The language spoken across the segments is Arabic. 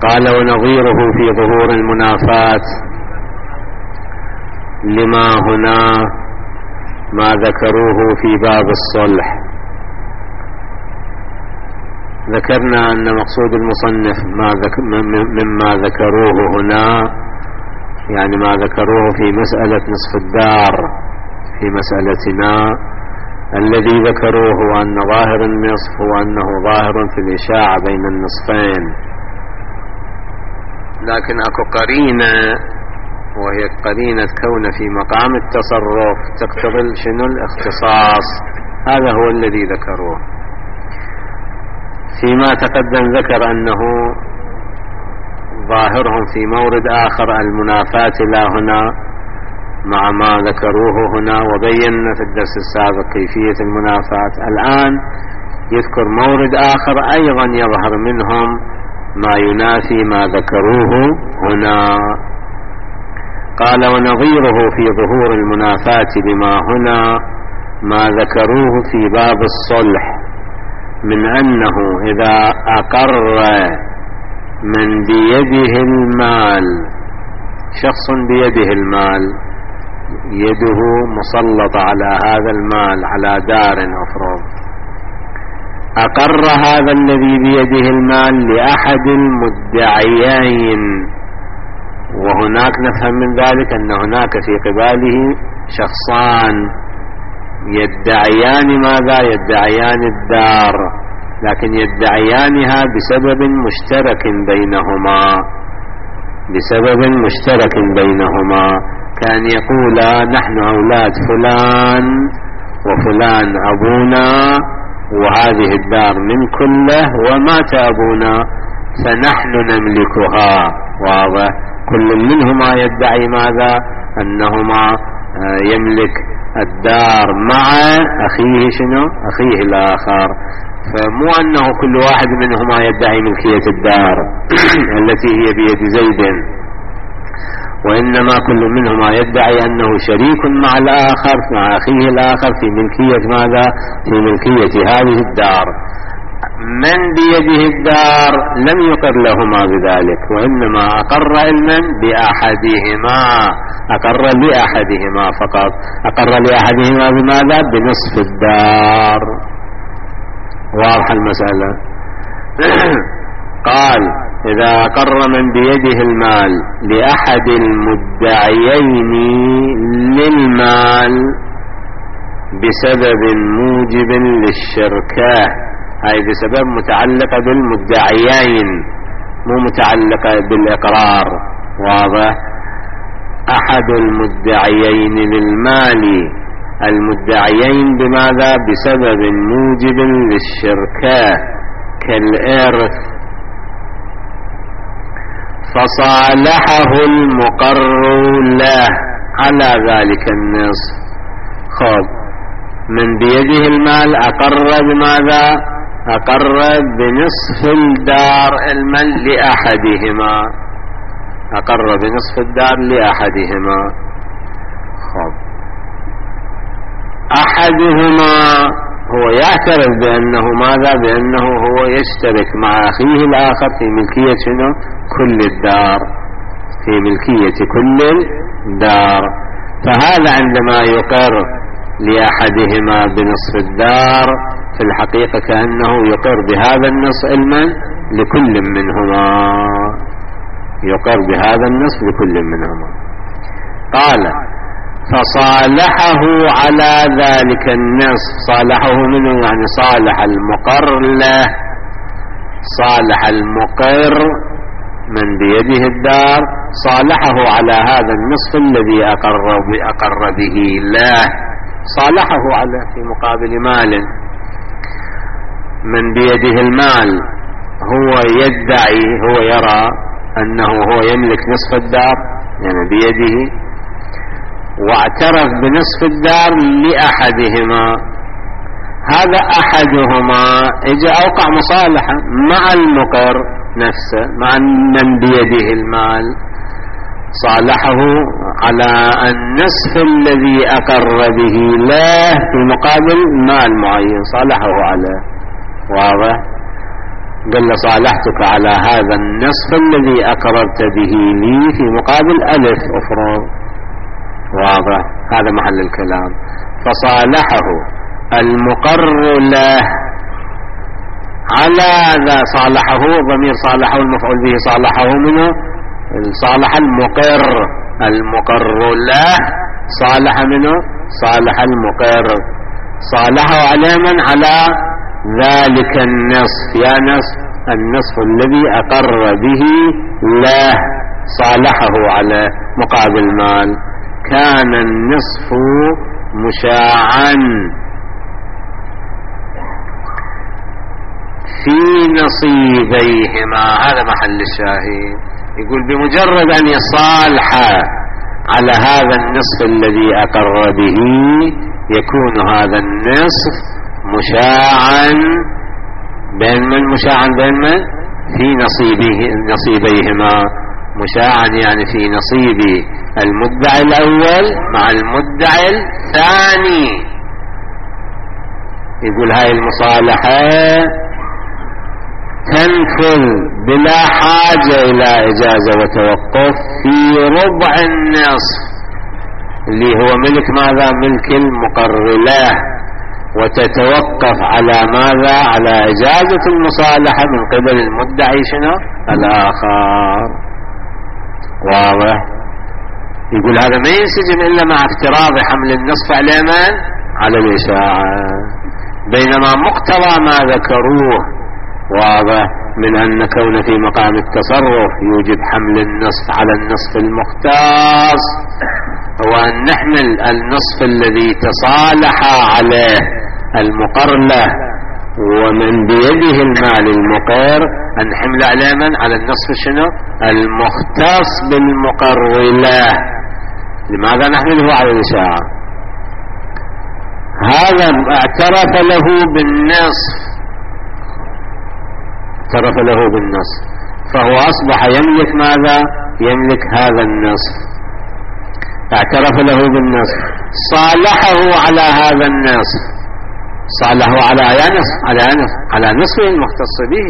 قال ونظيره في ظهور المنافات لما هنا ما ذكروه في باب الصلح. ذكرنا أن مقصود المصنف مما ذكروه هنا يعني ما ذكروه في مسألة نصف الدار في مسألتنا، الذي ذكروه أن ظاهر النصف هو أنه ظاهر في الإشاعة بين النصفين، لكن أكو قرينة وهي قرينة كون في مقام التصرف تقتضي شنو الاختصاص، هذا هو الذي ذكروه. فيما تقدم ذكر أنه ظاهرهم في مورد آخر المنافاة لا هنا مع ما ذكروه هنا، وبينا في الدرس السابق كيفية المنافاة. الآن يذكر مورد آخر أيضا يظهر منهم ما ينافي ما ذكروه هنا. قال ونظيره في ظهور المنافاة بما هنا ما ذكروه في باب الصلح من أنه إذا أقر من بيده المال، شخص بيده المال يده مسلط على هذا المال على دار أفرض، أقر هذا الذي بيده المال لأحد المدعيين، وهناك نفهم من ذلك أن هناك في قباله شخصان يدعيان ماذا؟ يدعيان الدار، لكن يدعيانها بسبب مشترك بينهما، بسبب مشترك بينهما، كان يقول نحن أولاد فلان وفلان أبونا وهذه الدار من كله ومات أبونا فنحن نملكها. واضح؟ كل منهما يدعي ماذا؟ أنهما يملك الدار مع أخيه شنو؟ أخيه الآخر. فمو أنه كل واحد منهما يدعي ملكية الدار التي هي بيد زيد، وإنما كل منهما يدعي أنه شريك مع الآخر مع أخيه الآخر في ملكية ماذا؟ في ملكية هذه الدار. من بيده الدار لم يقر لهما بذلك، وإنما أقر علما بأحدهما، أقر لأحدهما فقط. أقر لأحدهما بماذا؟ بنصف الدار. واضح المسألة؟ قال إذا أقر من بيده المال لأحد المدعيين للمال بسبب موجب للشركة، هاي بسبب متعلقة بالمدعيين مو متعلقة بالإقرار. واضح؟ أحد المدعيين للمال، المدعيين بماذا؟ بسبب موجب للشركة كالإرث، فصالحه المقر له على ذلك النصف. خب من بيده المال أقر بماذا؟ أقر بنصف الدار المال لأحدهما، أقر بنصف الدار لأحدهما. خب أحدهما هو يعترف بأنه ماذا؟ بأنه هو يشترك مع أخيه الآخر في ملكية شنو؟ كل الدار، في ملكية كل الدار. فهذا عندما يقر لأحدهما بنصف الدار في الحقيقة كأنه يقر بهذا النصف علما لكل منهما، يقر بهذا النصف لكل منهما. قال فصالحه على ذلك النصف، صالحه منه يعني صالح المقر له، صالح المقر من بيده الدار صالحه على هذا النصف الذي أقر به له، صالحه على في مقابل مال. من بيده المال هو يدعي، هو يرى أنه هو يملك نصف الدار يعني بيده، واعترف بنصف الدار لأحدهما، هذا أحدهما إجا أوقع مصالحة مع المقر نفسه، مع من بيده المال، صالحه على النصف الذي أقر به له في مقابل مال معين، صالحه عليه. واضح؟ قال له صالحتك على هذا النصف الذي أقررت به لي في مقابل ألف أفرض. واضح؟ هذا محل الكلام. فصالحه المقر له على ذا. صالحه ضمير صالحه المفعول به، صالحه منه صالح المقر له، صالح منه صالح المقر. صالحه على من؟ على ذلك النصف. يا نصف النصف الذي أقر به له، صالحه على مقابل مال. كان النصف مشاعا في نصيبيهما. هذا محل الشاهد. يقول بمجرد أن يصالح على هذا النصف الذي أقر به يكون هذا النصف مشاعا بين من؟ مشاعا بين من؟ في نصيبيهما. مشاعا يعني في نصيب المدعي الأول مع المدعي الثاني. يقول هاي المصالحة تنفذ بلا حاجة إلى إجازة وتوقف في ربع النصف اللي هو ملك ماذا؟ ملك المقر له، وتتوقف على ماذا؟ على إجازة المصالحة من قبل المدعي شنو؟ الآخر. واضح؟ يقول هذا ما ينسجم إلا مع افتراض حمل النصف على من؟ على الإشاعة. بينما مقتضى ما ذكروه واضح من أن كون في مقام التصرف يوجب حمل النصف على النصف المختص، هو أن نحمل النصف الذي تصالح عليه المقر له ومن بيده المال المقر، أن نحمل على من؟ على النصف شنو؟ المختص بالمقر له. لماذا نحمله على الإشاعة؟ هذا اعترف له بالنصف، اعترف له بالنصف، فهو أصبح يملك ماذا؟ يملك هذا النصف. اعترف له بالنصف، صالحه على هذا النصف، صالحه على على نصفه المختص به،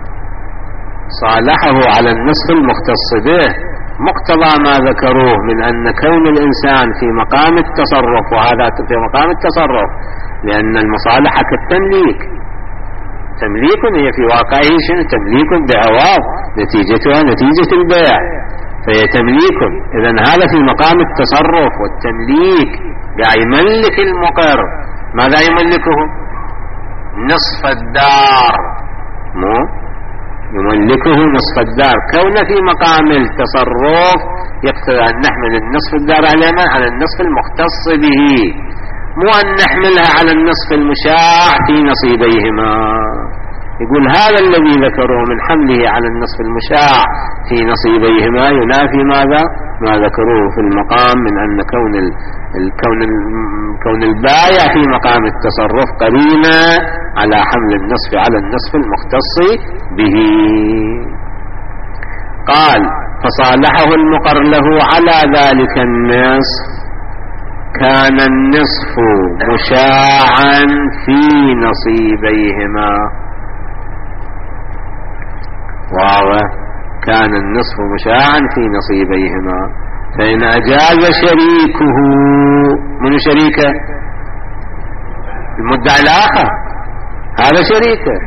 صالحه على النصف المختص به. مقتضى ما ذكروه من أن كون الإنسان في مقام التصرف، وهذا في مقام التصرف لأن المصالحة كالتمليك، تمليك هي في واقعه شنو؟ تمليك بعوض نتيجتها نتيجة البيع، فهي تمليك. إذن هذا في مقام التصرف والتمليك، يعني يملك المقر. ماذا يملكه؟ نصف الدار، مو يملكه نصف الدار. كون في مقام التصرف يقتضي أن نحمل النصف الدار على من؟ على النصف المختص به، مو أن نحملها على النصف المشاع في نصيبيهما. يقول هذا الذي ذكروه من حمله على النصف المشاع في نصيبيهما ينافي ماذا؟ ما ذكروه في المقام من أن كون البائع في مقام التصرف قرينة على حمل النصف على النصف المختص به. قال فصالحه المقر له على ذلك النصف، كان النصف مشاعا في نصيبيهما. كان النصف مشاعا في نصيبيهما. فإن أجاز شريكه، من شريكه؟ المدعي الآخر، هذا شريكه.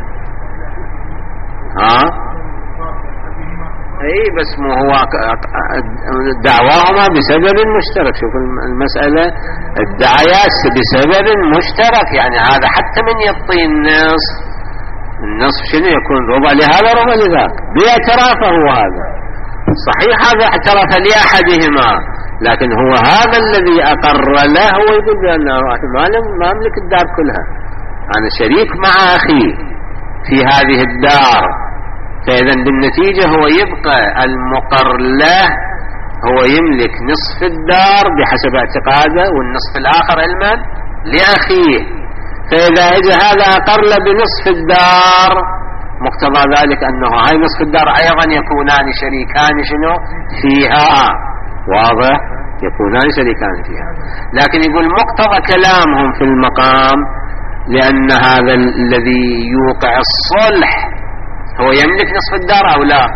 اي بس مو هو دعواهما بسبب مشترك. شوف المسألة، الدعايات بسبب مشترك، يعني هذا حتى من يعطي النصف شنو يكون؟ ربع لهذا ربع لذاك باعترافه. هذا صحيح، هذا اعترف لأحدهما، لكن هو هذا الذي أقر له هو يقول بأنه ما أملك الدار كلها، أنا شريك مع أخي في هذه الدار. فإذا بالنتيجة هو يبقى المقر له هو يملك نصف الدار بحسب اعتقاده، والنصف الآخر المن لأخيه. فإذا اجى هذا أقر له بنصف الدار، مقتضى ذلك أنه هاي نصف الدار أيضا يكونان شريكان شنو فيها. واضح؟ يكونان شريكان فيها. لكن يقول مقتضى كلامهم في المقام، لأن هذا الذي يوقع الصلح هو يملك نصف الدار أو لا؟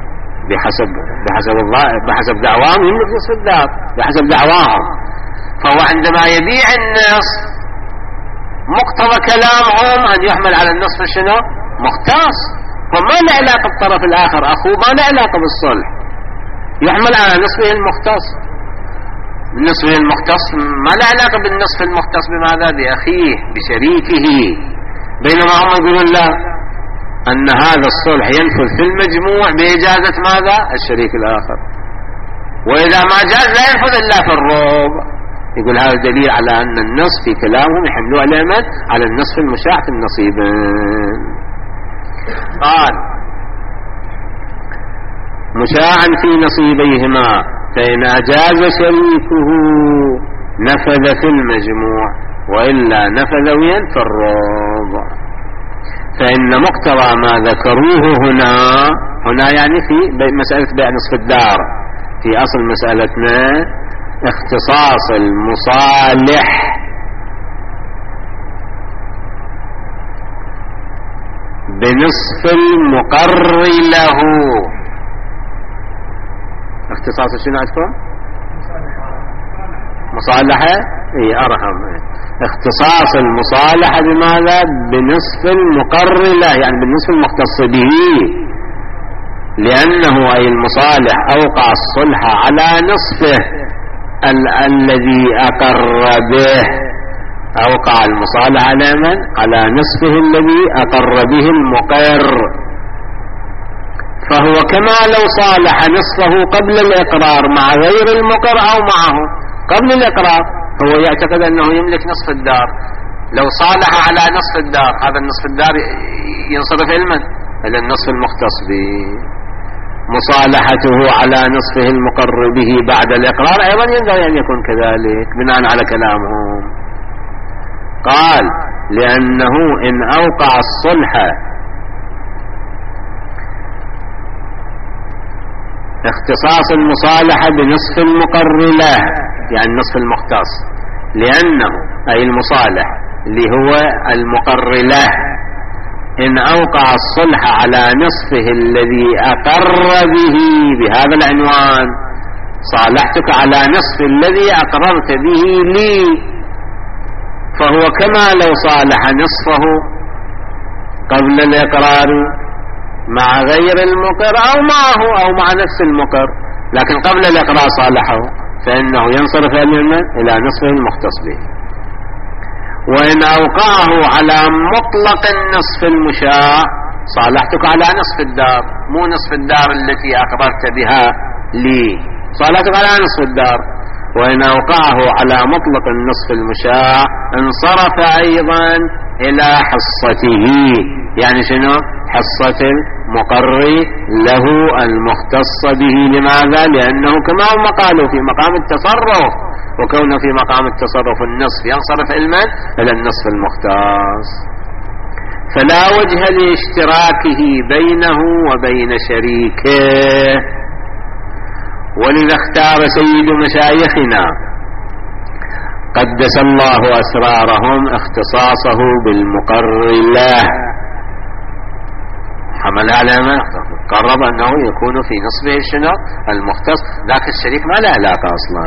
بحسب دعواهم يملك نصف الدار، بحسب دعواهم. فهو عندما يبيع النصف مقتضى كلامهم أن يحمل على النصف شنو؟ مختص. وما له علاقة بالطرف الآخر أخوه، ما له علاقة بالصلح، يحمل على نصفه المختص. نصفه المختص ما له علاقة بالنصف المختص بماذا؟ بأخيه بشريكه. بينما هم يقولون لا، أن هذا الصلح ينفذ في المجموع بإجازة ماذا؟ الشريك الآخر، وإذا ما جاز لا ينفذ إلا في الربع. يقول هذا دليل على أن النص في كلامهم يحملوا على النصف المشاع في النصيبين. قال مشاعا في نصيبيهما، فإن أجاز شريكه نفذ في المجموع، وإلا نفذ وين؟ في الربع. فإن مقتضى ما ذكروه هنا يعني في مسألة بيع نصف الدار، في أصل مسألتنا اختصاص المصالح بنصف المقر له. اختصاص شنو عندكم؟ مصالحة. اي ارحم. اختصاص المصالحة بماذا؟ بنصف المقر له، يعني بالنصف المختص به، لأنه أي المصالح أوقع الصلح على نصفه الذي أقر به. أوقع المصالح على من؟ على نصفه الذي أقر به المقر. فهو كما لو صالح نصفه قبل الإقرار مع غير المقر أو معه. قبل الإقرار هو يعتقد أنه يملك نصف الدار، لو صالح على نصف الدار هذا النصف الدار ينصرف إلى النصف المختص به. مصالحته على نصفه المقر به بعد الإقرار أيضا ينبغي أن يكون كذلك بناء على كلامهم. قال لأنه إن أوقع الصلح اختصاص المصالحة بنصف المقر له، يعني نصف المختص، لأنه أي المصالح اللي هو المقر له إن أوقع الصلح على نصفه الذي أقر به بهذا العنوان، صالحتك على نصف الذي أقررت به لي، فهو كما لو صالح نصفه قبل الإقرار مع غير المقر أو معه أو مع نفس المقر، لكن قبل الإقرار صالحه فإنه ينصرف إلى نصفه المختص به. وإن أوقعه على مطلق النصف المشاع صالحتك على نصف الدار، مو نصف الدار التي أقررت بها لي، صالحتك على نصف الدار. وإن أوقعه على مطلق النصف المشاع انصرف أيضا إلى حصته، يعني شنو؟ حصة المقر له المختص به. لماذا؟ لأنه كما هم قالوا في مقام التصرف، وكونه في مقام التصرف النصف ينصرف إلى النصف المختص، فلا وجه لاشتراكه بينه وبين شريكه. ولذا اختار سيد مشايخنا قدس الله أسرارهم اختصاصه بالمقر له، حمل على ما قرب أنه يكون في نصفه شنو؟ المختص، ذاك الشريك ما له علاقة أصلا.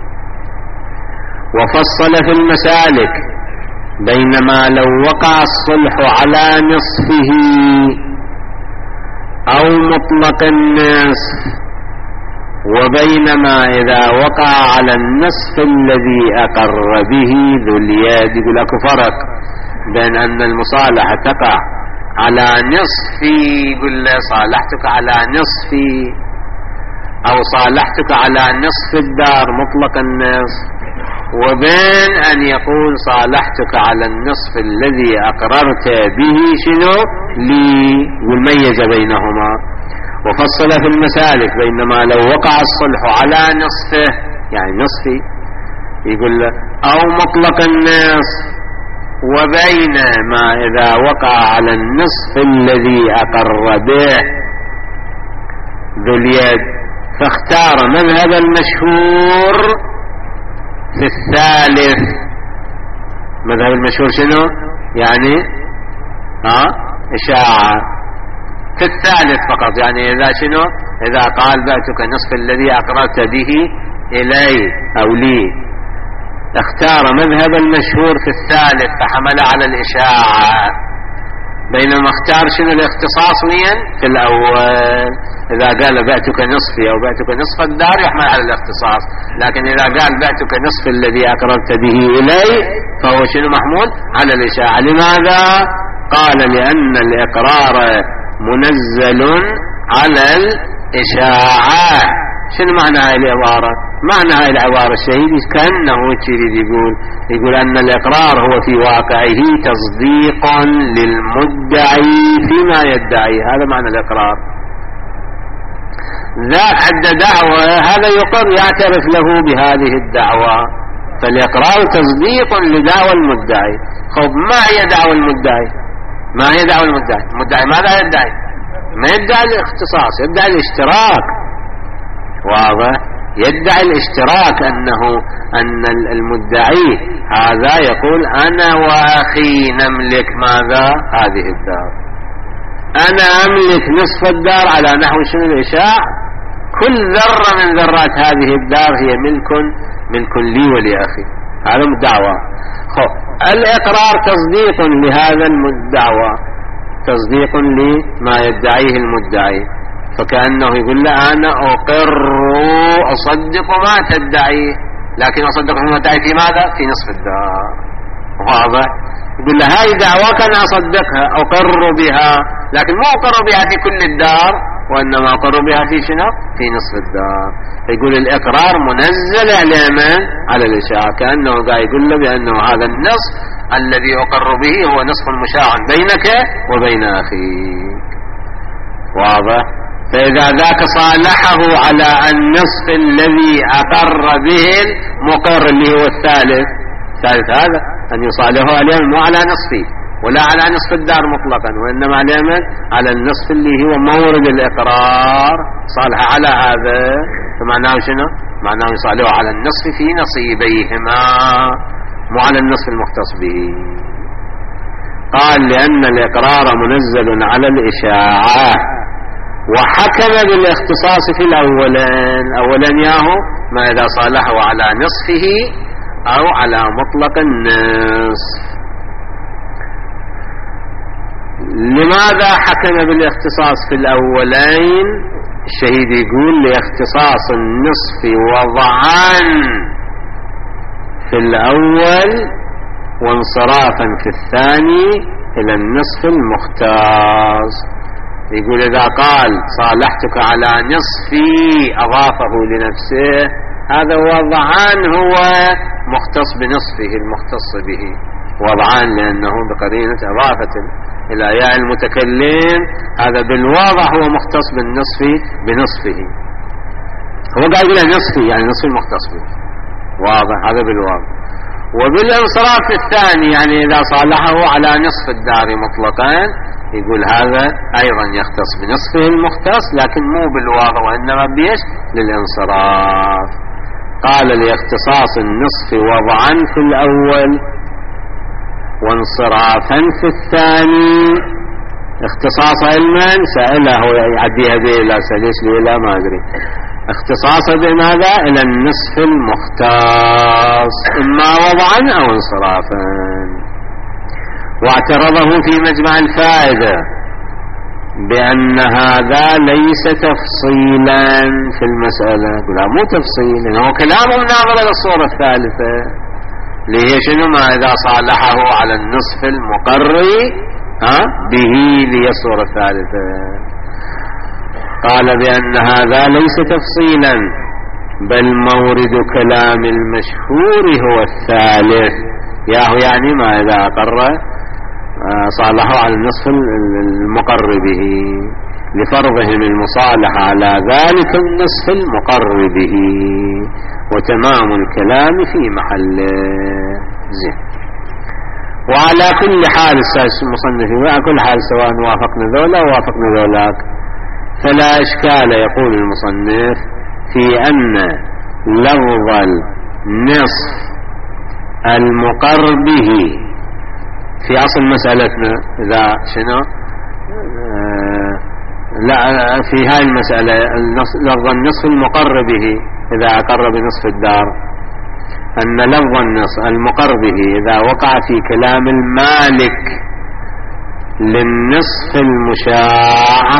وفصل في المسالك بينما لو وقع الصلح على نصفه أو مطلق النصف، وبينما إذا وقع على النصف الذي أقر به ذو اليد. يقول لك فرق بين أن المصالحة تقع على نصفي، يقول له صالحتك على نصفي، أو صالحتك على نصف الدار مطلق النصف، وبين أن يقول صالحتك على النصف الذي أقررت به شنو لي، والميز بينهما. وفصل في المسالك بينما لو وقع الصلح على نصفه، يعني نصفي، يقول له أو مطلق النصف، وبينما إذا وقع على النصف الذي أقر به ذو اليد. فاختار مذهب المشهور في الثالث. مذهب المشهور شنو؟ يعني إشاعة. في الثالث فقط، يعني إذا شنو؟ إذا قال بعتك نصف الذي أقررت به إلي أو لي، اختار مذهب المشهور في الثالث فحمل على الإشاعة، بينما اختار شنو الاختصاص وين؟ في الأول. إذا قال بعتك نصفي أو بعتك نصف الدار يحمل على الاختصاص، لكن إذا قال بعتك نصف الذي أقررت به إلي فهو شنو محمول على الإشاعة. لماذا؟ قال لأن الإقرار منزل على الإشاعة. شنو معنى هاي العبارة؟ معنى هاي العبارة الشهيد كأنه يريد يقول أن الإقرار هو في واقعه تصديق للمدعي فيما يدعي. هذا معنى الإقرار. ذاك عند دعوة هذا يقر يعترف له بهذه الدعوة، فالإقرار تصديق لدعوى المدعي. خب ما هي دعوى المدعي؟ ما هي دعوى المدعي؟ المدعي ماذا يدعي؟ ما يدعي الاختصاص، يدعي الاشتراك. واضح؟ يدعي الاشتراك، أن المدعي هذا يقول أنا وأخي نملك ماذا؟ هذه الدار، أنا أملك نصف الدار على نحو شنو الإشاع، كل ذرة من ذرات هذه الدار هي ملك لي ولأخي. هذا مدعوة. الإقرار تصديق لهذا الدعوة، تصديق لما يدعيه المدعي، فكأنه يقول له أنا أصدق ما تدعي، لكن أصدق ما تدعي في ماذا؟ في نصف الدار. واضح؟ يقول له هاي دعوة كان أصدقها، أقر بها، لكن ما أقر بها في كل الدار، وإنما أقر بها في شنو؟ في نصف الدار. يقول الإقرار منزل على الإشاعة، كأنه قاعد يقول له بأنه هذا النصف الذي أقر به هو نصف مشاع بينك وبين أخيك. واضح؟ فإذا ذاك صالحه على النصف الذي أقر به المقر اللي هو الثالث هذا أن يصالحه عليه مو على نصفه ولا على نصف الدار مطلقا، وإنما على النصف اللي هو مورد الإقرار، صالح على هذا. فمعناه شنو؟ معناه يصالحه على النصف في نصيبيهما، مو على النصف المختص به. قال لأن الإقرار منزل على الإشاعة، وحكم بالاختصاص في الأولين ياهو ما إذا صالحه على نصفه أو على مطلق النصف. لماذا حكم بالاختصاص في الأولين؟ الشهيد يقول لاختصاص النصف وضعا في الأول وانصرافا في الثاني إلى النصف المختص. يقول إذا قال صالحتك على نصفي أضافه لنفسه، هذا وضعان هو مختص بنصفه المختص به، وضعان لأنه بقرينة إضافة إلى ياء المتكلم، هذا بالوضع هو مختص بالنصف بنصفه. هو قاعد يقول نصفي يعني نصف المختص به، واضح؟ هذا بالوضع. وبالانصراف الثاني يعني إذا صالحه على نصف الدار مطلقا، يقول هذا أيضا يختص بنصفه المختص لكن مو بالواضع، وإنما بيش للانصراف. قال لاختصاص النصف وضعا في الأول وانصرافا في الثاني. اختصاص علما سأله يعديها به لا سليش لي لا ما أدري. اختصاص بماذا؟ إلى النصف المختص، إما وضعا أو انصرافا. واعترضه في مجمع الفائدة بأن هذا ليس تفصيلا في المسألة. قل مو تفصيل، إنه كلام مناظر للصورة الثالثة اللي هي شنو؟ ما إذا صالحه على النصف المقري به لي الصورة الثالثة. قال بأن هذا ليس تفصيلا بل مورد كلام المشهور هو الثالث، ياهو يعني ما إذا أقر صالحه على النصف المقر به، لفرضهم المصالحة على ذلك النصف المقر به، وتمام الكلام في محل زين. وعلى كل حال المصنف على كل حال سواء وافقنا ذولا أو وافقنا ذولاك فلا إشكال، يقول المصنف، في أن لفظ النصف المقر به في أصل مسألتنا إذا شنو لا، في هاي المسألة لفظ النصف المقر به إذا أقر بنصف الدار، أن لفظ النصف المقر به إذا وقع في كلام المالك للنصف المشاع،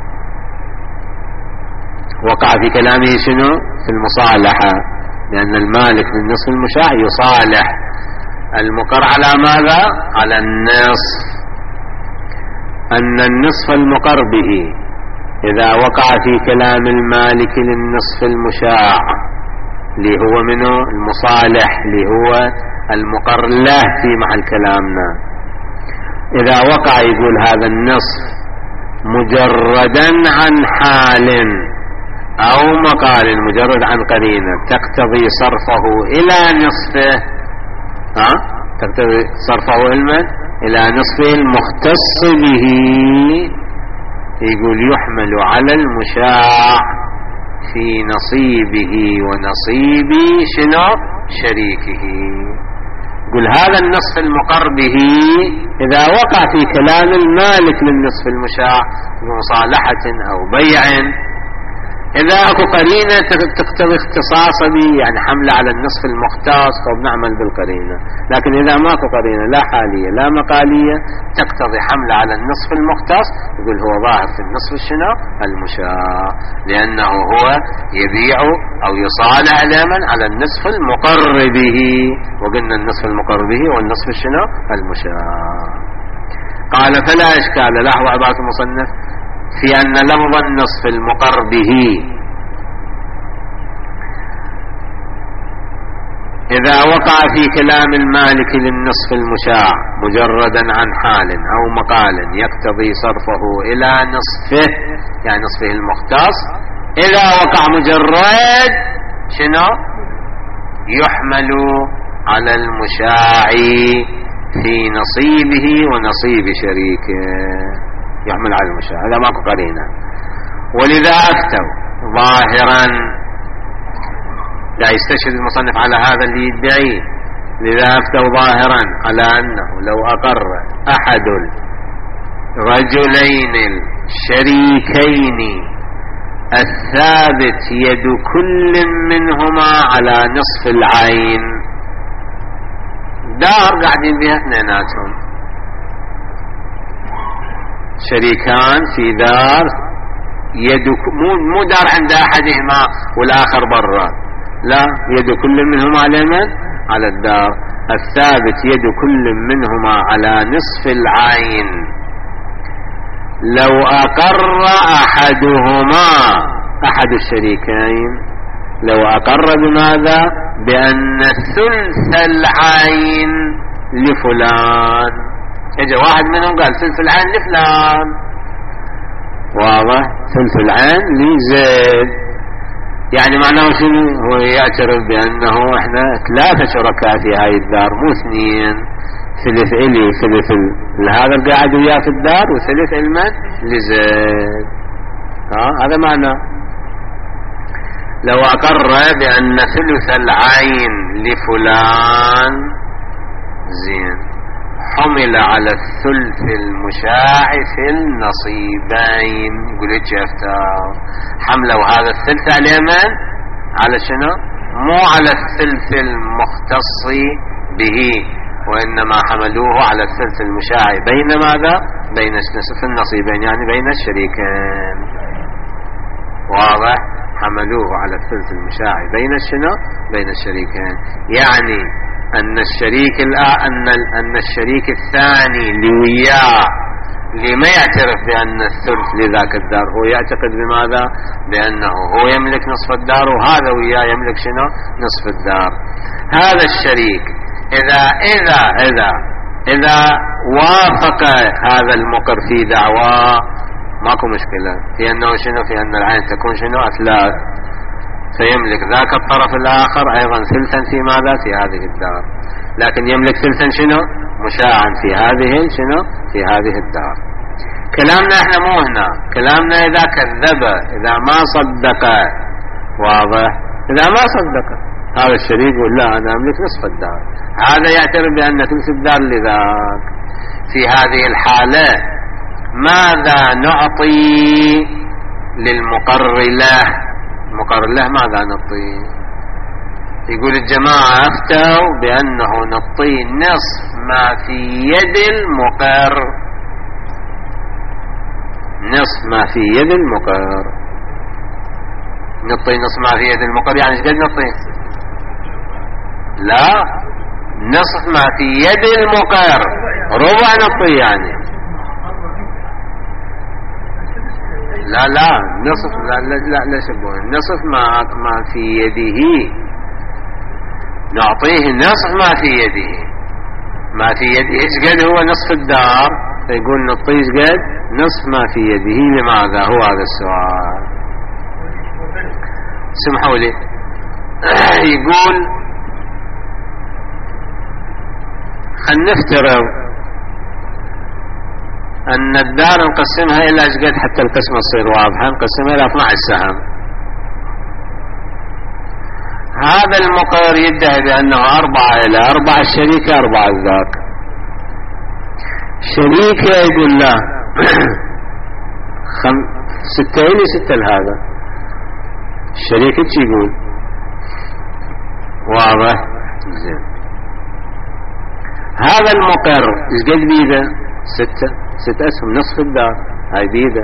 وقع في كلامه شنو؟ في المصالحة، لأن المالك للنصف المشاع يصالح المقر على ماذا؟ على النصف. أن النصف المقر به إذا وقع في كلام المالك للنصف المشاع اللي هو منه المصالح اللي هو المقر له في محل كلامنا، إذا وقع يقول هذا النصف مجردا عن حال أو مقال، مجرد عن قرينة تقتضي صرفه إلى نصفه، تقتضي صرفه إلى نصفه المختص به، يقول يحمل على المشاع في نصيبه ونصيب شنو؟ شريكه. يقول هذا النصف المقر به إذا وقع في كلام المالك للنصف المشاع بمصالحة أو بيع، إذا أكو قرينة تقتضي اختصاص به، يعني حملة على النصف المختص، فبنعمل بالقرينة. لكن إذا ماكو قرينة لا حالية لا مقالية تقتضي حملة على النصف المختص، يقول هو ظاهر في النصف الشنو؟ المشاع، لأنه هو يبيع أو يصالح اليمن على النصف المقر به، وقلنا النصف المقر به والنصف الشنو؟ المشاع. قال فلا إشكال، لاحظوا عبارة المصنف في أن لفظ النصف المقر به إذا وقع في كلام المالك للنصف المشاع مجردا عن حال أو مقال يقتضي صرفه إلى نصفه، يعني نصفه المختص، إذا وقع مجرد شنو؟ يحمل على المشاع في نصيبه ونصيب شريكه، يحمل على المشاع، هذا ماكو قرينة. ولذا أفتوا ظاهرا، لا يستشهد المصنف على هذا اللي يدعيه، لذا أفتوا ظاهرا على أنه لو أقر أحد الرجلين الشريكين الثابت يد كل منهما على نصف العين، دار قاعدين بها اثنيناتهم، شريكان في دار، يد مو دار عند أحدهما والآخر برا، لا، يد كل منهما على من؟ على الدار، الثابت يد كل منهما على نصف العين. لو أقر أحدهما، أحد الشريكين لو أقر بماذا؟ بأن ثلث العين لفلان، يجي واحد منهم قال ثلث العين لفلان، واضح؟ ثلث العين لزيد، يعني معناه شنو؟ هو يعترف بأنه احنا 3 شركاء في هاي الدار مو 2، ثلث إلي وثلث هذا القاعد وياه في الدار وثلث المن لزيد، هذا معناه. لو أقر بأن ثلث العين لفلان زين، حمل على الثلث المشاع في النصيبين، يقول ايش افتار حملوا هذا الثلث على من؟ على شنو؟ مو على الثلث المختص به، وإنما حملوه على الثلث المشاع بين ماذا؟ بين نصف النصيبين، يعني بين الشريكين، واضح؟ حملوه على الثلث المشاع بين شنو؟ بين الشريكين، يعني أن الشريك الثاني اللي وياه اللي ما يعترف بأن الثلث لذاك الدار، هو يعتقد بماذا؟ بأنه هو يملك نصف الدار وهذا وياه يملك شنو؟ نصف الدار. هذا الشريك إذا وافق هذا المقر في دعواه ماكو مشكلة، في أنه شنو؟ في أن العين تكون شنو؟ 3، فيملك ذاك الطرف الآخر أيضا ثلثا في ماذا؟ في هذه الدار، لكن يملك ثلثا شنو؟ مشاعا في هذه شنو؟ في هذه الدار. كلامنا احنا مو هنا، كلامنا إذا كذب، إذا ما صدق، واضح؟ إذا ما صدق هذا الشريك يقول لا أنا أملك نصف الدار، هذا يعترف بأن ثلث الدار لذاك. في هذه الحالة ماذا نعطي للمقر له؟ المقر له ماذا نعطي؟ يقول الجماعة افتوا بأنه نعطي نصف ما في يد المقر، نصف ما في يد المقر. نعطي نصف ما في يد المقر يعني ايش قد نعطي؟ لا، نصف ما في يد المقر ربع نعطي يعني. لا نصف، لا شبه نصف ما في يده، نعطيه نصف ما في يده. ما في يده ايش قد هو؟ نصف الدار، فيقول نعطيه ايش قد؟ نصف ما في يده. لماذا؟ هو هذا السؤال. سمحوا لي. يقول خلنا نفترض أن الدار نقسمها إلى ايش قد حتى القسمة تصير واضحة، نقسمها إلى 12 سهم. هذا المقر يدعي بأنه 4 إلى 4 الشريكة 4 الذاك. شريكة يقول لا 6 إلي 6 لهذا. الشريكة شي يقول؟ واضح؟ زين. هذا المقر ايش قد بيده؟ 6 أسهم، نصف الدار، هاي بيده.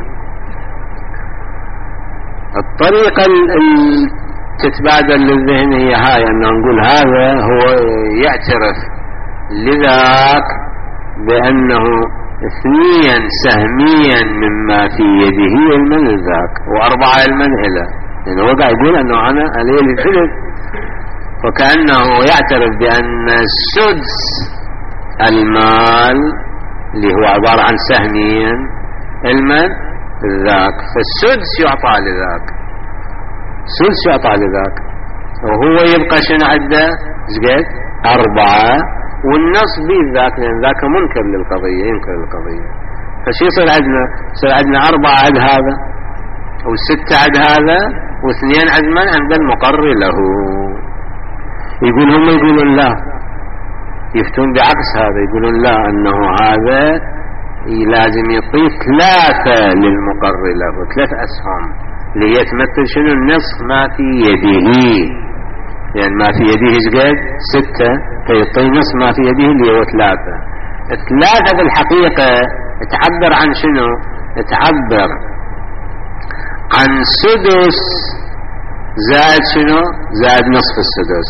الطريقة تتبادل للذهن هي هاي، أنه نقول هذا هو يعترف لذاك بأنه 2 سهميا مما في يده علما لذاك و4 علما إله، يعني هو قاعد يقول أنه أنا علي الثلث، وكأنه يعترف بأن سدس المال اللي هو عبارة عن سهمين علما لذاك، فالسدس يعطى لذاك، سدس يعطى لذاك، وهو يبقى شنو عنده؟ زقد 4 والنص بذاك، لأن ذاك منكر للقضية، ينكر القضية. فشي يصير عندنا؟ يصير عندنا 4 عد هذا و6 عد هذا و2 عد من عند المقر له. يقول هم يقولون لا، يفتون بعكس هذا، يقولون لا، أنه هذا لازم يعطي 3 للمقر له، 3 أسهم اللي هي تمثل شنو؟ النصف ما في يده، لأن يعني ما في يده ايش قد؟ 6، فيعطي نصف ما في يده اللي هو 3. 3 بالحقيقة تعبر عن شنو؟ تعبر عن سدس زائد شنو؟ زائد نصف السدس.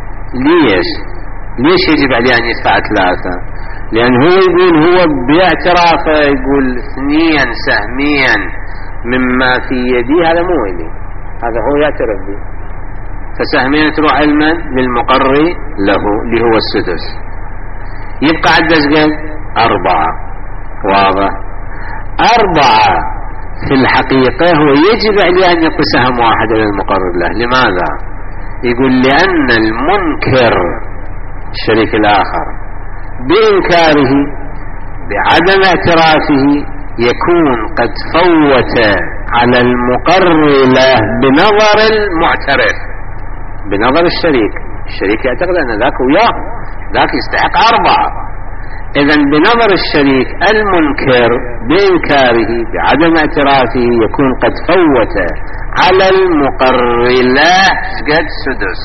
ليش يجب عليه أن يدفع 3؟ لأن هو يقول، هو باعترافه يقول 2 سهميا مما في يدي، هذا مو إلي، هذا هو يعترف به، فسهمين تروح علما للمقر له اللي هو السدس. يبقى عدد قد 4. واضح؟ 4 في الحقيقة هو يجب عليه أن يعطي سهم واحد للمقر له. لماذا؟ يقول لأن المنكر الشريك الآخر بإنكاره بعدم اعترافه يكون قد فوت على المقر له بنظر المعترف، بنظر الشريك يعتقد أن ذاك وياه، ذاك يستحق 4. إذن بنظر الشريك المنكر بإنكاره بعدم اعترافه يكون قد فوت على المقر له قد سدس.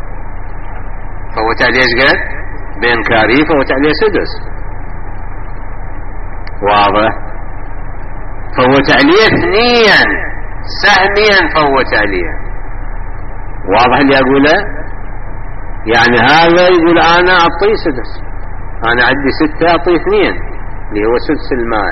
فوت عليه قد؟ بإنكاره فوت عليه سدس. واضح؟ فوت عليه 2 سهميا، فوت عليه. واضح اللي أقوله؟ يعني هذا يقول أنا أعطي سدس، أنا عندي 6 أعطي 2 اللي هو سدس المال.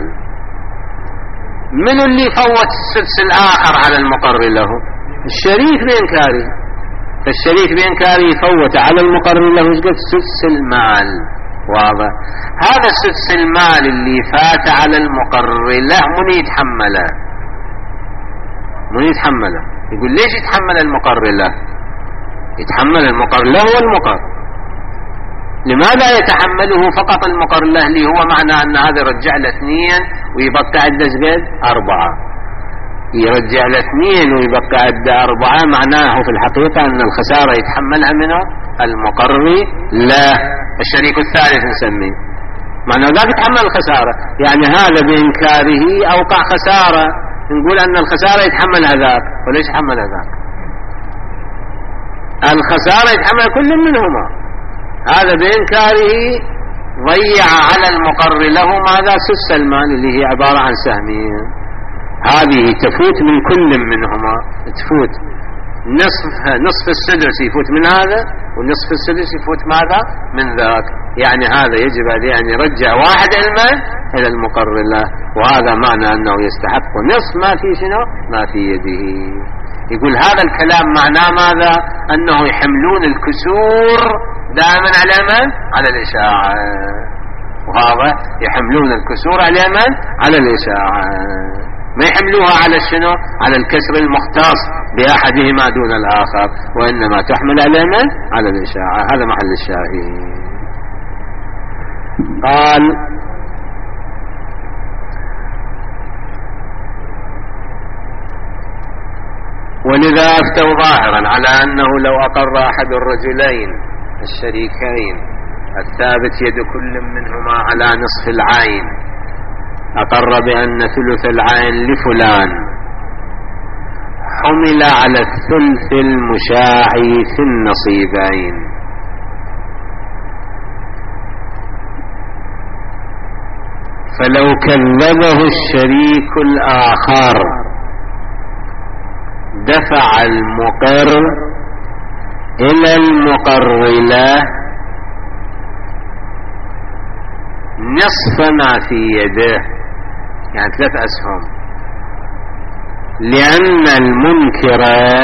من اللي فوت السدس الآخر على المقر له؟ الشريك بإنكاره، فالشريك بإنكاره يفوت على المقر له قد سدس المال. واضح؟ هذا سدس المال اللي فات على المقر له من يتحمله؟ من يتحمله؟ يقول ليش يتحمل المقر له؟ يتحمل المقر له والمقر. لماذا يتحمله فقط المقر له اللي هو معنى أن هذا يرجع له 2 ويبقى عده قد 4؟ يرجع له 2 ويبقى عده 4 معناه في الحقيقة أن الخسارة يتحملها منه المقر له، الشريك الثالث نسميه. معنى ذاك يتحمل الخسارة. يعني هذا بإنكاره أوقع خسارة، نقول أن الخسارة يتحمل هذاك، وليش يتحمل هذاك؟ الخسارة يتحمل كل منهما. هذا بإنكاره ضيع على المقر له ماذا؟ سدس المال اللي هي عبارة عن سهمين. هذه تفوت من كل منهما، تفوت نصف السدس يفوت من هذا، ونصف السدس يفوت ماذا؟ من ذاك. يعني هذا يجب عليه أن يرجع واحد علما إلى المقر له، وهذا معنى أنه يستحق نصف ما في شنو؟ ما في يده. يقول هذا الكلام معناه ماذا؟ أنه يحملون الكسور دائما على من؟ على الإشاعة. وهذا يحملون الكسور على من؟ على الإشاعة، ما يحملوها على شنو؟ على الكسر المختص بأحدهما دون الآخر، وإنما تحمل على من؟ على الإشاعة. هذا محل الشاهد. قال ولذا أفتوا ظاهرا على أنه لو أقر أحد الرجلين الشريكين الثابت يد كل منهما على نصف العين، أقر بأن ثلث العين لفلان، حمل على الثلث المشاع في النصيبين. فلو كذبه الشريك الآخر دفع المقر إلى المقر له نصف ما في يده، يعني 3 أسهم، لأن المنكر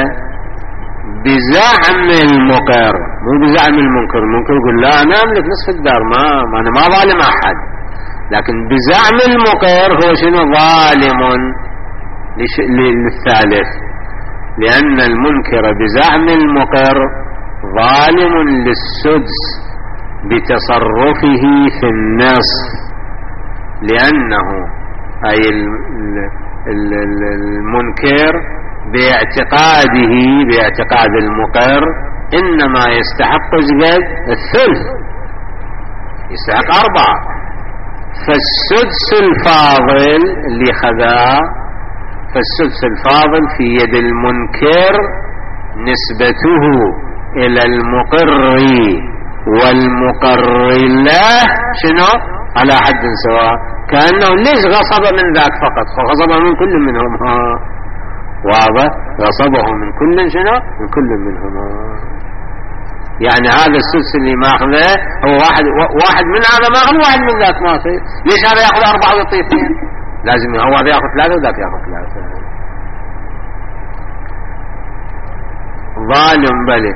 بزعم المقر، مو بزعم المنكر. المنكر يقول لا أنا أملك نصف الدار، أنا ما ظالم أحد، لكن بزعم المقر هو شنو؟ ظالم للثالث، لأن المنكر بزعم المقر ظالم للسدس بتصرفه في النصف، لأنه أي المنكر باعتقاد المقر إنما يستحق الثلث، يستحق 4. فالسدس الفاضل اللي خذاه، فالسدس الفاضل في يد المنكر نسبته إلى المقر والمقر له شنو؟ على حد سواء، كأنه ليش غصب من ذاك فقط، غصب من كل منهم. واضح؟ غصبه من كل شنو؟ من كل منهما. يعني هذا السدس اللي ماخذه هو واحد من هذا ماخذ، واحد من ذاك ماخذ. ليش هذا ياخذ 4 ويعطي 2؟ لازم هو هذا ياخذ 3 وذاك ياخذ 3. ظالم بلى،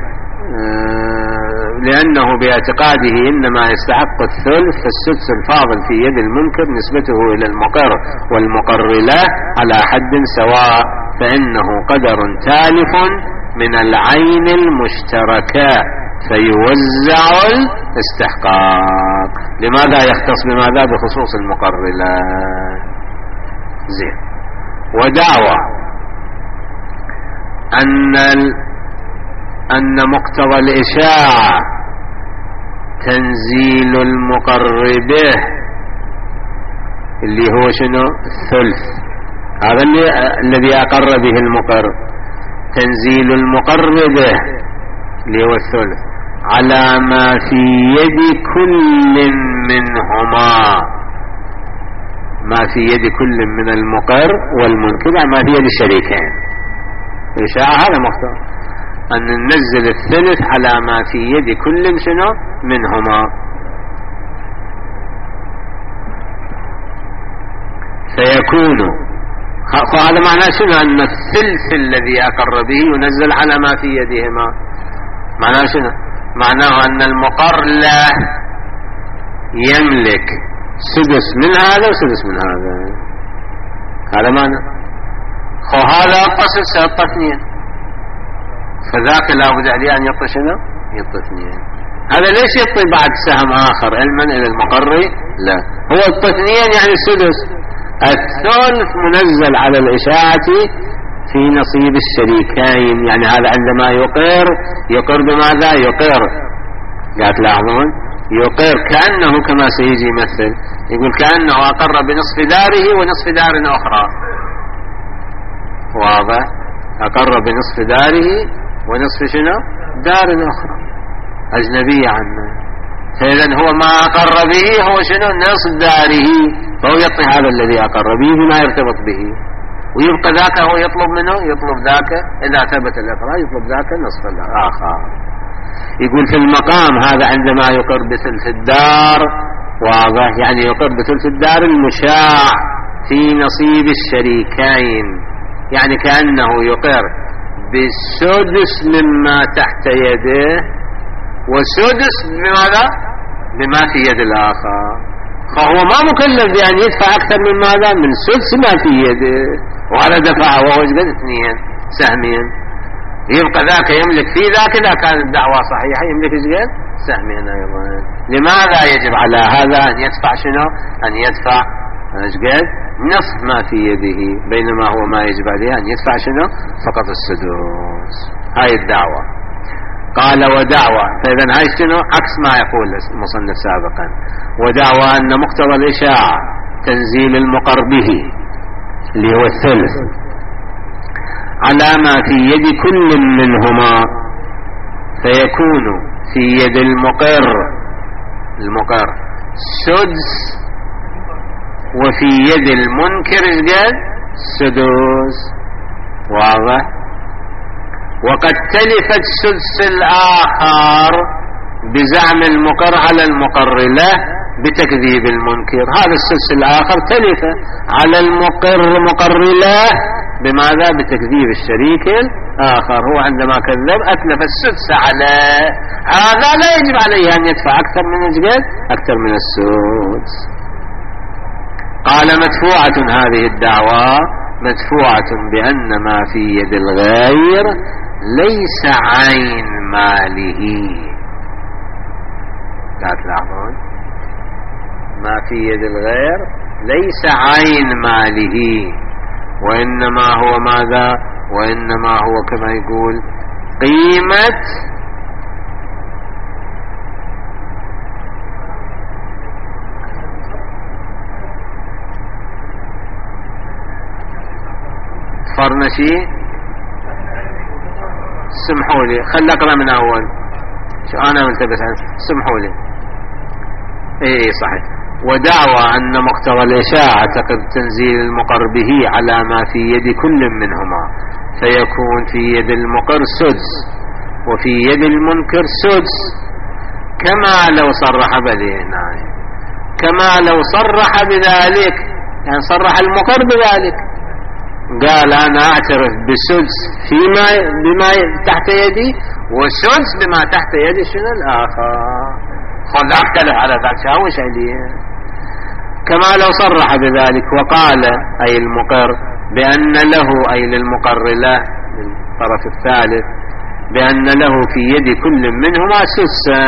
لأنه باعتقاده إنما يستحق الثلث، فالسدس الفاضل في يد المنكر نسبته إلى المقر والمقر له على حد سواء، فإنه قدر تالف من العين المشتركة فيوزع الاستحقاق. لماذا يختص بماذا؟ بخصوص المقر له. زين. ودعوى أن مقتضى الإشاعة تنزيل المقر به اللي هو شنو؟ الثلث، هذا الذي أقر به المقر، تنزيل المقر به اللي هو الثلث على ما في يد كل منهما، ما في يد كل من المقر والمنكر، ما في يد الشريكين. الإشاعة هذا مقتضى أن ننزل الثلث على ما في يد كل شنو منهما، فيكون هذا معناه شنو؟ أن الثلث الذي أقر به ينزل على ما في يدهما. معناه شنو؟ معناه أن المقر له يملك سدس من هذا وسدس من هذا. هذا معنى هذا قصد سيطة 2، فذاك لا بد عليه أن يطي شنو؟ يطي 2. هذا ليش يطي بعد سهم آخر علما إلى المقر؟ لا، هو يطي 2 يعني السدس، الثلث منزل على الإشاعة في نصيب الشريكين. يعني هذا عندما يقر بماذا؟ يقر، قالت لاحظون، يقر كأنه كما سيجي يمثل، يقول كأنه أقر بنصف داره ونصف دار أخرى. واضح؟ أقر بنصف داره ونصف شنو؟ دار أخرى أجنبية عنه. فإذا هو ما أقر به هو شنو؟ نصف داره، فهو يعطي هذا الذي أقر به بما يرتبط به، ويبقى ذاك هو يطلب منه، يطلب ذاك إذا ثبت الإقرار يطلب ذاك نصف الآخر. يقول في المقام هذا عندما يقر بثلث الدار، واضح؟ يعني يقر بثلث الدار المشاع في نصيب الشريكين، يعني كأنه يقر بالسدس مما تحت يده، والسدس بماذا؟ بما في يد الآخر، فهو ما مكلف بأن يدفع أكثر من ماذا؟ من سدس ما في يده، وهذا دفعه وهو يجد 2 سهمين، يبقى ذاك يملك في ذاك إذا كانت الدعوة صحيحة يملك يجد سهمين أيضا. لماذا يجب على هذا أن يدفع شنو؟ أن يدفع أجد نصف ما في يده، بينما هو ما يجب عليه أن يدفع شنو؟ فقط السدس. هاي الدعوة. قال ودعوة، فإذا هاي شنو؟ عكس ما يقول المصنف سابقا. ودعوة أن مقتضى الإشاعة تنزيل المقر به اللي هو الثلث على ما في يد كل منهما، فيكون في يد المقر سدس، وفي يد المنكر سدس. واضح؟ وقد تلفت سدس الآخر بزعم المقر على المقر له بتكذيب المنكر. هذا السدس الآخر تلف على مقر له بماذا؟ بتكذيب الشريك الآخر. هو عندما كذب أتلف السدس عليه، هذا لا يجب عليه أن يدفع أكثر من السدس. قال مدفوعة هذه الدعوة، مدفوعة بأن ما في يد الغير ليس عين ماله. لا تلاحظون؟ ما في يد الغير ليس عين ماله، وإنما هو ماذا؟ وإنما هو كما يقول قيمة فرنشي. سمحوا لي، خل أقرأ من أول، شو أنا ملتبس عنه، سمحوا لي. إيه صحيح. ودعوى أن مقتضى الإشاعة تقد تنزيل المقر به على ما في يد كل منهما، فيكون في يد المقر سدس وفي يد المنكر سدس، كما لو صرح بذلك، كما لو صرح بذلك، يعني صرح المقر بذلك، قال أنا أعترف بسدس بما تحت يدي، وسدس بما تحت يدي شنو الآخر، خذ أختلف على ذلك شاوش عليه. كما لو صرح بذلك وقال أي المقر بأن له، أي للمقر له للطرف الثالث، بأن له في يد كل منهما سدسا،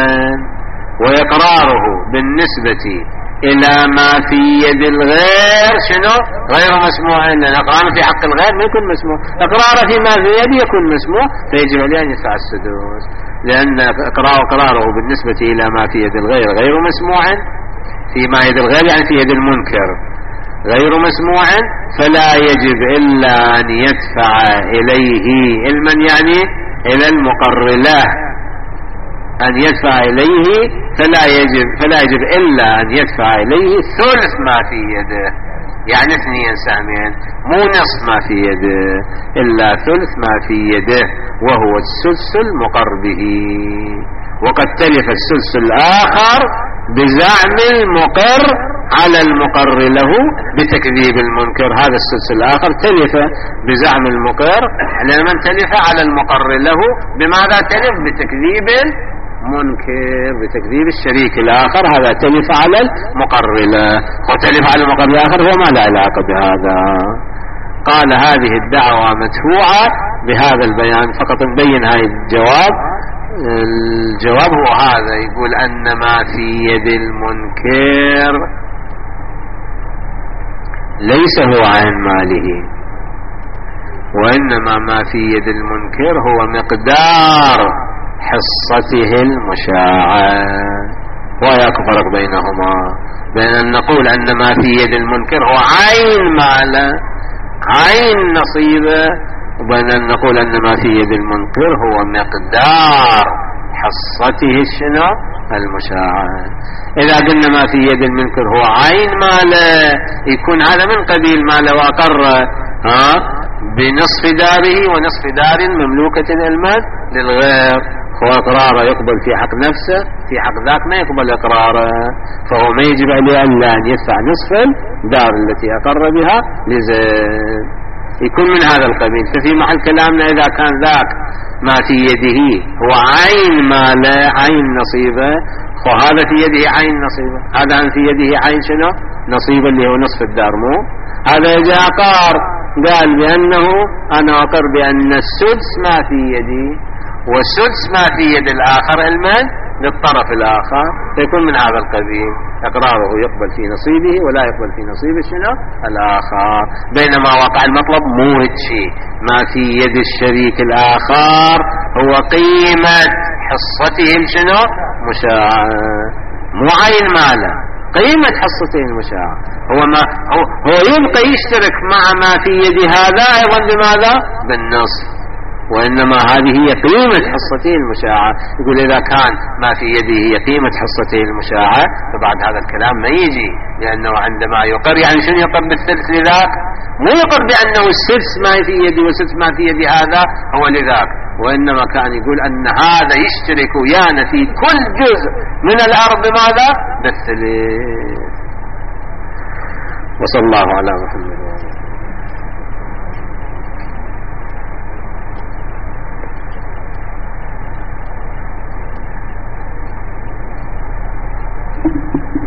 وإقراره بالنسبة إلى ما في يد الغير شنو؟ غير مسموع، لأن إقراره في حق الغير ما يكون مسموع، إقراره فيما في يد يكون مسموع، فيجب عليه أن يدفع السدس، لأن إقراره بالنسبة إلى ما في يد الغير غير مسموع، فيما يد الغير يعني في يد المنكر غير مسموع، فلا يجب إلا أن يدفع إليه علما، يعني إلى المقر له أن يدفع إليه، فلا يجب إلا أن يدفع إليه ثلث ما في يده، يعني 2 سهمين، مو نصف ما في يده، إلا ثلث ما في يده، وهو السدس المقر به. وقد تلف السدس الآخر بزعم المقر على المقر له بتكذيب المنكر. هذا السدس الآخر تلف بزعم المقر، لمن تلف على المقر له بماذا تلف؟ بتكذيب منكر، بتكذيب الشريك الآخر، هذا تلف على المقر له، وتلف على المقر الآخر هو ما لا علاقة بهذا. قال هذه الدعوة مدفوعة بهذا البيان، فقط نبين هاي الجواب هو هذا، يقول أن ما في يد المنكر ليس هو عين ماله، وإنما ما في يد المنكر هو مقدار حصته المشاعة. وياك فرق بينهما، بين أن نقول أن ما في يد المنكر هو عين ماله عين نصيبه، وبين أن نقول أن ما في يد المنكر هو مقدار حصته شنو المشاعة. إذا قلنا ما في يد المنكر هو عين ماله يكون هذا من قبيل ماله وأقر بنصف داره ونصف دار مملوكة المال للغير، هو إقراره يقبل في حق نفسه، في حق ذاك ما يقبل إقراره، فهو ما يجب عليه أن يدفع نصف الدار التي أقر بها لزيد، يكون من هذا القبيل. ففي محل كلامنا إذا كان ذاك ما في يده هو عين ماله عين نصيبه، وهذا في يده عين نصيبه، هذا في يده عين شنو نصيبه اللي هو نصف الدار، مو هذا جاء أقار قال بأنه أنا أقر بأن السدس ما في يدي والسدس ما في يد الآخر المال للطرف الآخر، فيكون من هذا القبيل إقراره يقبل في نصيبه ولا يقبل في نصيب شنو الآخر. بينما واقع المطلب مو شيء، ما في يد الشريك الآخر هو قيمة حصته شنو مشاعة، مو عين ماله قيمة حصته المشاعة، هو يبقى يشترك مع ما في يد هذا أيضا بماذا بالنصف، وإنما هذه هي قيمة حصته المشاعة. يقول إذا كان ما في يده هي قيمة حصته المشاعة فبعد هذا الكلام ما يجي، لأنه عندما يقر يعني شنو يقر بالثلث لذاك، مو يقر بأنه السدس ما في يدي والسدس ما في يدي هذا هو لذاك، وإنما كان يقول أن هذا يشترك ويانا في كل جزء من الأرض بماذا بالثلث. وصلى الله على محمد. Thank you.